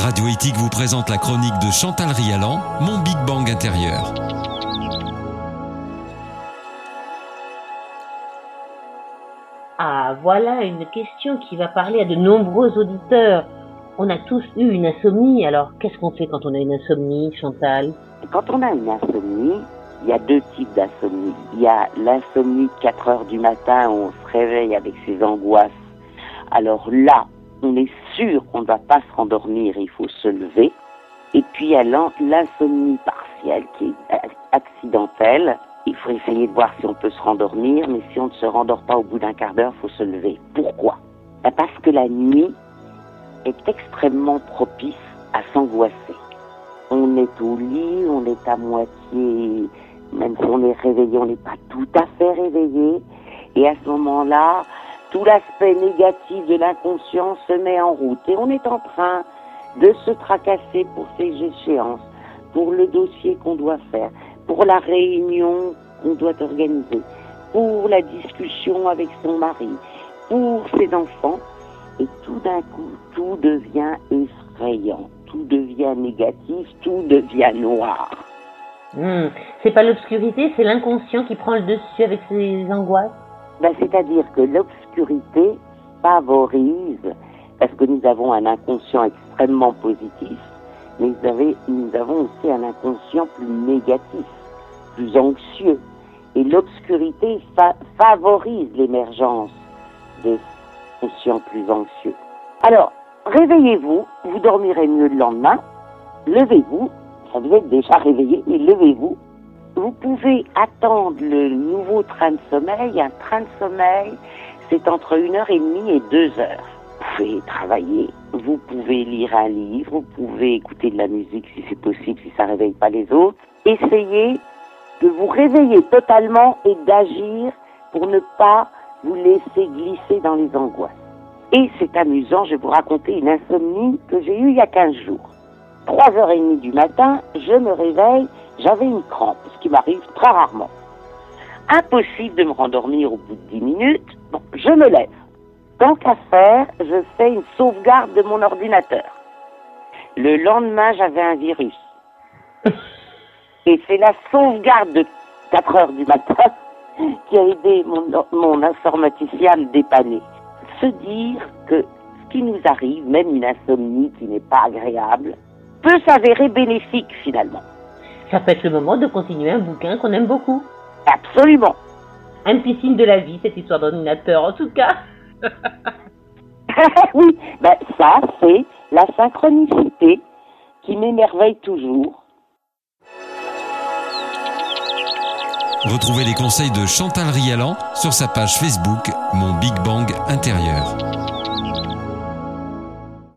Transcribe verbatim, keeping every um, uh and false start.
Radio Éthique vous présente la chronique de Chantal Rialan, Mon Big Bang intérieur. Ah, voilà une question qui va parler à de nombreux auditeurs. On a tous eu une insomnie, alors qu'est-ce qu'on fait quand on a une insomnie, Chantal? Quand on a une insomnie, il y a deux types d'insomnie. Il y a l'insomnie de quatre heures du matin où on se réveille avec ses angoisses. Alors là, on est sûr qu'on ne va pas se rendormir, il faut se lever. Et puis il y a l'insomnie partielle qui est accidentelle. Il faut essayer de voir si on peut se rendormir, mais si on ne se rendort pas au bout d'un quart d'heure, il faut se lever. Pourquoi? Parce que la nuit est extrêmement propice à s'angoisser. On est au lit, on est à moitié, même si on est réveillé, on n'est pas tout à fait réveillé. Et à ce moment-là, tout l'aspect négatif de l'inconscient se met en route. Et on est en train de se tracasser pour ces échéances, pour le dossier qu'on doit faire, pour la réunion qu'on doit organiser, pour la discussion avec son mari, pour ses enfants. Et tout d'un coup, tout devient effrayant, tout devient négatif, tout devient noir. Mmh. C'est pas l'obscurité, c'est l'inconscient qui prend le dessus avec ses angoisses? Ben, c'est-à-dire que l'obscurité favorise, parce que nous avons un inconscient extrêmement positif, mais vous avez, nous avons aussi un inconscient plus négatif, plus anxieux. Et l'obscurité fa- favorise l'émergence des conscients plus anxieux. Alors, réveillez-vous, vous dormirez mieux le lendemain, levez-vous, ça vous êtes déjà réveillé, mais levez-vous. Vous pouvez attendre le nouveau train de sommeil. Un train de sommeil, c'est entre une heure et demie et deux heures. Vous pouvez travailler, vous pouvez lire un livre, vous pouvez écouter de la musique si c'est possible, si ça ne réveille pas les autres. Essayez de vous réveiller totalement et d'agir pour ne pas vous laisser glisser dans les angoisses. Et c'est amusant, je vais vous raconter une insomnie que j'ai eue il y a quinze jours. trois heures trente du matin, je me réveille, j'avais une crampe, ce qui m'arrive très rarement. Impossible de me rendormir au bout de dix minutes, bon, je me lève. Tant qu'à faire, je fais une sauvegarde de mon ordinateur. Le lendemain, j'avais un virus. Et c'est la sauvegarde de quatre heures du matin qui a aidé mon, mon informaticien à me dépanner. Se dire que ce qui nous arrive, même une insomnie qui n'est pas agréable, peut s'avérer bénéfique finalement. Ça peut être le moment de continuer un bouquin qu'on aime beaucoup. Absolument. Un petit signe de la vie, cette histoire d'ordinateur en tout cas. Oui, ben ça c'est la synchronicité qui m'émerveille toujours. Retrouvez les conseils de Chantal Rialan sur sa page Facebook Mon Big Bang intérieur.